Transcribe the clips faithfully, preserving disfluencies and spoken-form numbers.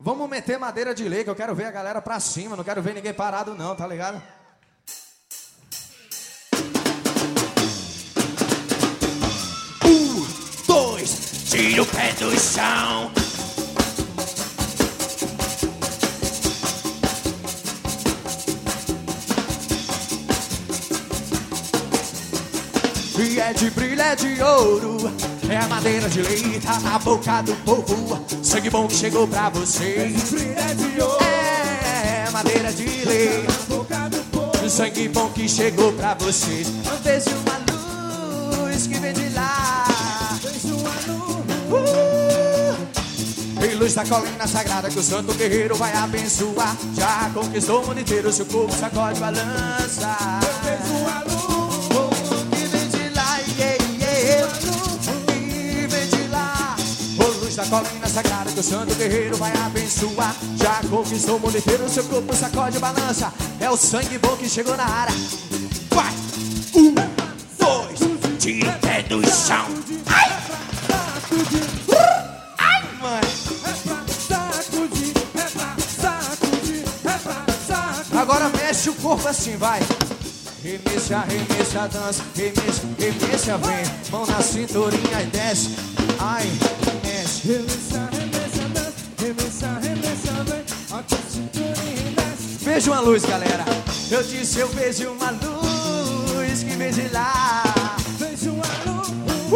Vamos meter madeira de lei, que eu quero ver a galera pra cima. Não quero ver ninguém parado não, tá ligado? Um, dois, tira o pé do chão. E é de brilho, é de ouro, é a madeira de lei, tá na boca do povo. Sangue bom que chegou pra vocês. É de brilho, é de ouro, é madeira de lei, tá na boca do povo. Sangue bom que chegou pra vocês. Eu vejo uma luz que vem de lá. Vejo uma luz uh! E luz da colina sagrada que o santo guerreiro vai abençoar. Já conquistou o mundo inteiro, seu corpo sacode, balança. Eu vejo uma luz da colina sagrada que o santo guerreiro vai abençoar. Já conquistou o mundo inteiro, seu corpo sacode e balança. É o sangue bom que chegou na área. Vai! Um, dois, tira o pé do chão. Ai! Ai, mãe! Agora mexe o corpo assim, vai! Remexe, arremexe a dança, remexe, remexe a vem. Mão na cinturinha e desce. Ai, mexe. Remexe, arremexe a dança, remexe, arremexe a vem. Aqui a cinturinha e desce. Vejo uma luz, galera. Eu disse, eu vejo uma luz que vem de lá. Vejo uma luz.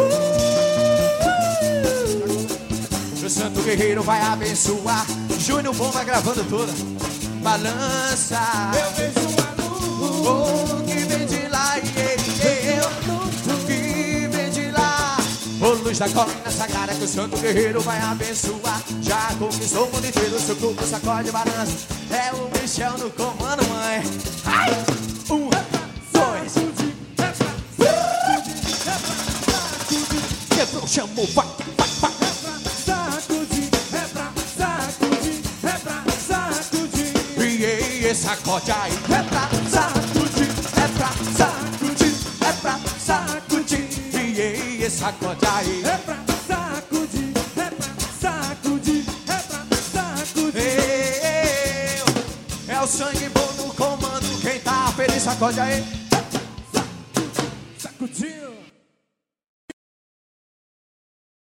Uh! O santo guerreiro vai abençoar. Júnior Bom vai gravando toda. Balança. Eu vejo uma luz. Oh, que vem de lá, yeah, yeah. Que vem de lá. Ô luz da colina sagrada que o santo guerreiro vai abençoar. Já conquistou o mundo inteiro, seu corpo sacode e balança. É o Michel no comando, mãe. Ai! Um, dois. Quebrou, chamou, vai, vai, vai. Sacudir, é pra sacudir, é pra sacudir. E aí, sacode aí, é pra sacudir, é pra sacudir, é pra sacudir. E aí, sacode aí, é pra sacudir, é pra sacudir, é pra sacudir. É o sangue bom no comando, quem tá feliz sacode aí.